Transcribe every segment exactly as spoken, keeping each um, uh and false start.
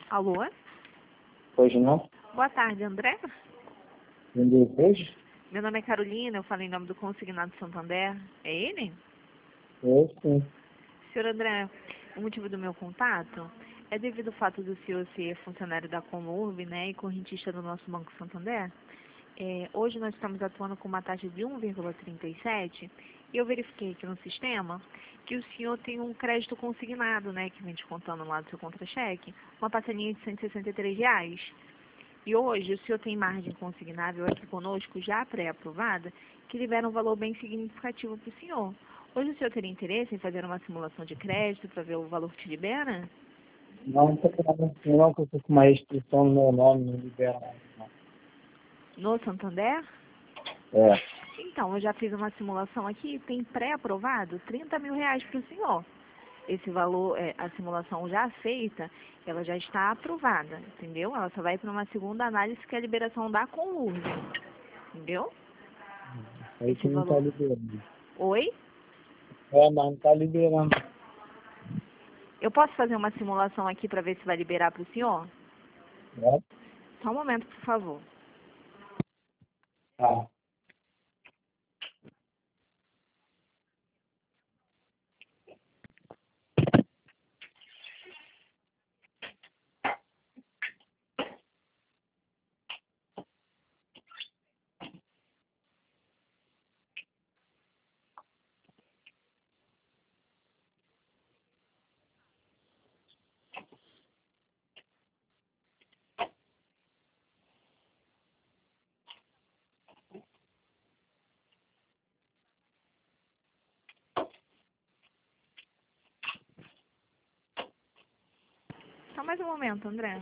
Alô? Hoje não? Boa tarde, André. Vendeu hoje? Meu nome é Carolina, eu falo em nome do Consignado Santander. É ele? Eu sim. Senhor André, o motivo do meu contato é devido ao fato do senhor ser funcionário da Comurb, né, e correntista do nosso Banco Santander. É, hoje nós estamos atuando com uma taxa de um vírgula trinta e sete e eu verifiquei aqui no sistema que o senhor tem um crédito consignado, né, que vem descontando lá do seu contra-cheque, uma parcelinha de cento e sessenta e três reais. E hoje o senhor tem margem consignável aqui conosco, já pré-aprovada, que libera um valor bem significativo para o senhor. Hoje o senhor teria interesse em fazer uma simulação de crédito para ver o valor que te libera? Não, não tô falando assim, não, que eu tô com uma restrição no meu nome, não libera mais, não. No Santander? É. Então, eu já fiz uma simulação aqui, tem pré-aprovado trinta mil reais para o senhor. Esse valor, é, a simulação já feita, ela já está aprovada, entendeu? Ela só vai para uma segunda análise, que é a liberação da Comurb, entendeu? Aí que Esse não tá valor... liberando. Oi? É, mas não tá liberando. Eu posso fazer uma simulação aqui para ver se vai liberar para o senhor? É? Só um momento, por favor. Tá. Só mais um momento, André.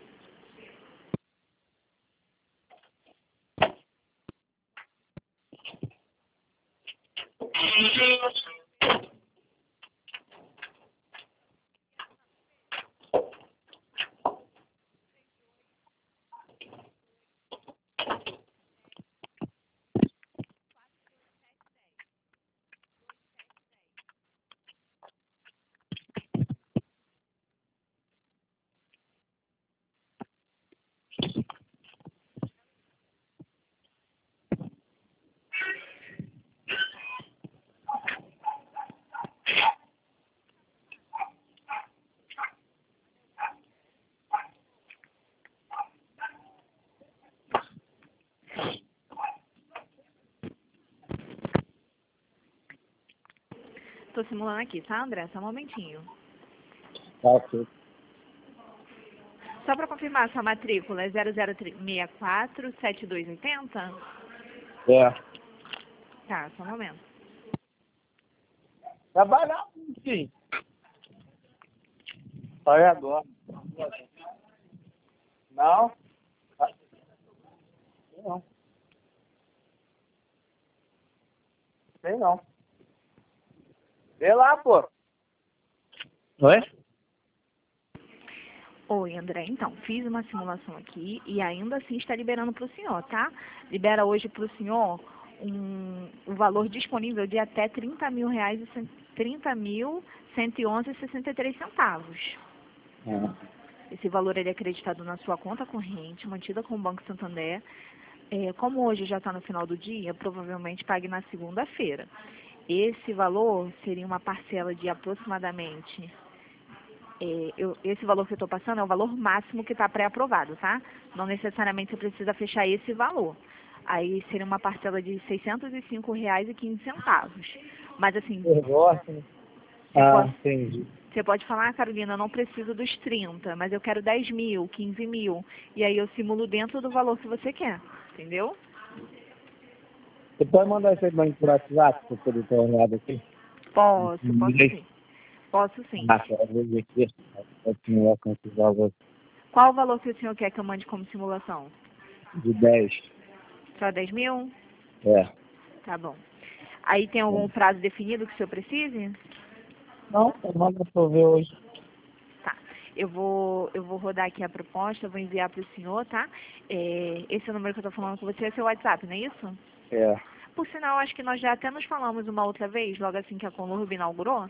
Estou simulando aqui, tá, André? Só um momentinho. Tá, ok. Só para confirmar, sua matrícula é zero zero seis quatro sete dois oito zero? É. Tá, só um momento. Trabalhar, sim. Só é agora. Não? Ah, não. Sei não. Vê lá, pô. Oi? Oi, André. Então, fiz uma simulação aqui e ainda assim está liberando para o senhor, tá? Libera hoje para o senhor um, um valor disponível de até trinta mil reais e trinta mil cento e onze e sessenta e três centavos. É. Esse valor ele é acreditado na sua conta corrente, mantida com o Banco Santander. É, como hoje já está no final do dia, provavelmente pague na segunda-feira. Esse valor seria uma parcela de aproximadamente... É, eu, esse valor que eu estou passando é o valor máximo que está pré-aprovado, tá? Não necessariamente você precisa fechar esse valor. Aí seria uma parcela de seiscentos e cinco reais e quinze centavos. Mas assim, Eu gosto. você Ah, pode, entendi. você pode falar, ah, Carolina, eu não preciso dos trinta, mas eu quero dez mil, quinze mil. E aí eu simulo dentro do valor que você quer, entendeu? Você pode mandar isso aí pra mim por WhatsApp, pra eu poder ter uma olhada aqui? Posso, posso Ninguém. sim. Posso sim. Ah, quero ver aqui. Pode simular com esses valores Qual o valor que o senhor quer que eu mande como simulação? de dez. Só dez mil? É. Tá bom. Aí tem algum É. prazo definido que o senhor precise? Não, manda pra eu ver hoje. Tá. Eu vou, eu vou rodar aqui a proposta, eu vou enviar para o senhor, tá? É, esse número que eu estou falando com você é seu WhatsApp, não é isso? É. Por sinal, acho que nós já até nos falamos uma outra vez, logo assim que a Comurb inaugurou.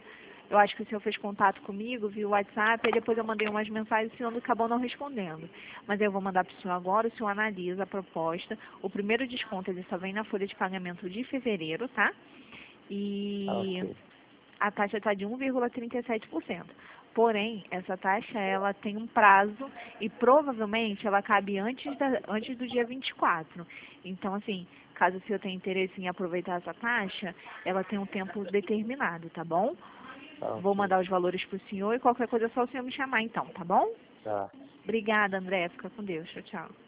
Eu acho que o senhor fez contato comigo via WhatsApp, e depois eu mandei umas mensagens, o senhor acabou não respondendo. Mas eu vou mandar para o senhor agora, o senhor analisa a proposta. O primeiro desconto ele só vem na folha de pagamento de fevereiro, tá? Ah, E ok. a taxa está de um vírgula trinta e sete por cento. Porém, essa taxa ela tem um prazo e provavelmente ela cabe antes, da, antes do dia vinte e quatro. Então, assim, caso o senhor tenha interesse em aproveitar essa taxa, ela tem um tempo determinado, tá bom? Ah, Vou ok. mandar os valores para o senhor e qualquer coisa é só o senhor me chamar então, tá bom? Tá. Obrigada, André. Fica com Deus. Tchau, tchau.